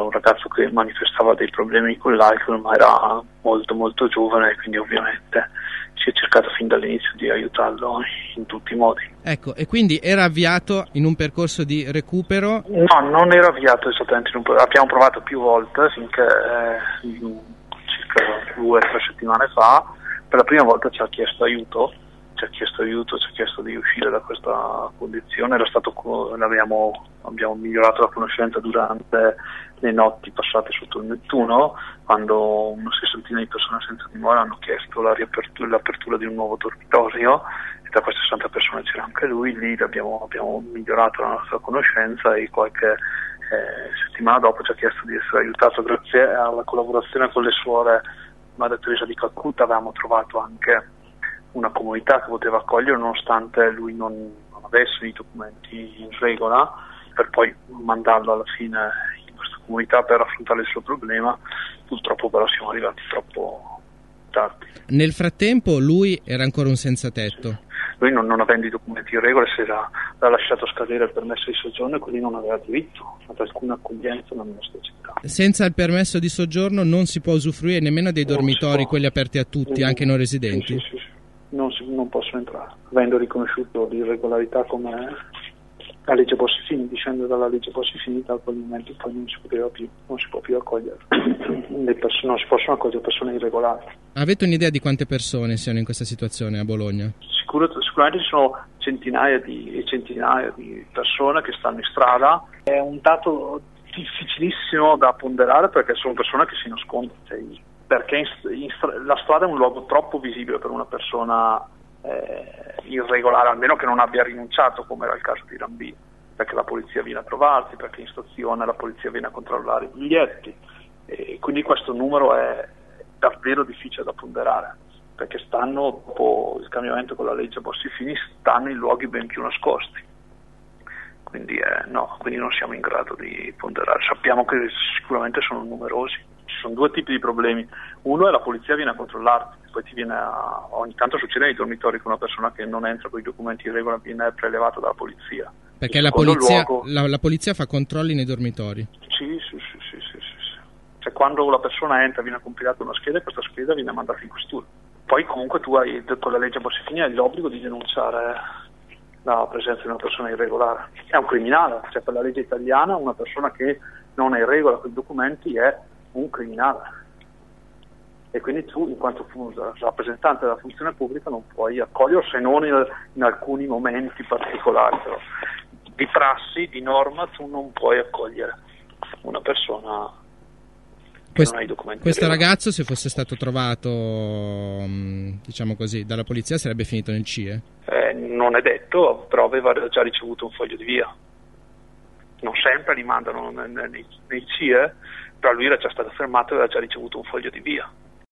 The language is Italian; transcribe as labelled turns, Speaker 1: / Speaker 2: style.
Speaker 1: un ragazzo che manifestava dei problemi con l'alcol, ma era molto molto giovane, quindi ovviamente si è cercato fin dall'inizio di aiutarlo in tutti i modi.
Speaker 2: Ecco, e quindi era avviato in un percorso di recupero?
Speaker 1: No, non era avviato esattamente abbiamo provato più volte finché circa 2 o 3 settimane fa, per la prima volta ci ha chiesto aiuto, ci ha chiesto di uscire da questa condizione. Abbiamo migliorato la conoscenza durante le notti passate sotto il Nettuno, quando una sessantina di persone senza dimora hanno chiesto l'apertura di un nuovo dormitorio, e tra queste 60 persone c'era anche lui. Lì abbiamo migliorato la nostra conoscenza, e qualche settimana dopo ci ha chiesto di essere aiutato. Grazie alla collaborazione con le suore Madre Teresa di Calcutta avevamo trovato anche una comunità che poteva accogliere, nonostante lui non avesse i documenti in regola, per poi mandarlo alla fine in questa comunità per affrontare il suo problema. Purtroppo però siamo arrivati troppo tardi.
Speaker 2: Nel frattempo lui era ancora un senza tetto.
Speaker 1: Lui non avendo i documenti in regola l'ha lasciato scadere il permesso di soggiorno, e quindi non aveva diritto ad alcuna accoglienza nella nostra città.
Speaker 2: Senza il permesso di soggiorno non si può usufruire nemmeno dei dormitori, quelli aperti a tutti, anche non residenti?
Speaker 1: Sì. Non possono entrare, avendo riconosciuto l'irregolarità come la legge Bossi-Fini, discende dalla legge Bossi-Fini. Da quel momento poi non si può più accogliere non si possono accogliere persone irregolari.
Speaker 2: Avete un'idea di quante persone siano in questa situazione a Bologna?
Speaker 1: Sicuramente ci sono centinaia di persone che stanno in strada. È un dato difficilissimo da ponderare, perché sono persone che si nascondono, perché la strada è un luogo troppo visibile per una persona irregolare, almeno che non abbia rinunciato, come era il caso di Rambini, perché la polizia viene a trovarsi, perché in stazione la polizia viene a controllare i biglietti, e quindi questo numero è davvero difficile da ponderare, perché stanno, dopo il cambiamento con la legge Bossi-Fini, stanno in luoghi ben più nascosti. Quindi non siamo in grado di ponderare. Sappiamo che sicuramente sono numerosi. Ci sono 2 tipi di problemi. Uno è la polizia viene a controllarti, poi ogni tanto succede nei dormitori che una persona che non entra con i documenti in regola viene prelevata dalla polizia.
Speaker 2: Perché la polizia fa controlli nei dormitori?
Speaker 1: Sì. Cioè, quando la persona entra viene compilata una scheda, e questa scheda viene mandata in questura. Poi comunque tu con la legge Bossi-Fini hai l'obbligo di denunciare la presenza di una persona irregolare. È un criminale, cioè per la legge italiana una persona che non è in regola con i documenti è un criminale, e quindi tu, in quanto rappresentante della funzione pubblica, non puoi accoglierlo, se non in alcuni momenti particolari. Però di prassi, di norma, tu non puoi accogliere una persona che non ha i documenti.
Speaker 2: Questo ragazzo, se fosse stato trovato, diciamo così, dalla polizia, sarebbe finito nel CIE?
Speaker 1: Non è detto, però aveva già ricevuto un foglio di via. Non sempre li mandano nei CIE, però lui era già stato fermato e aveva già ricevuto un foglio di via.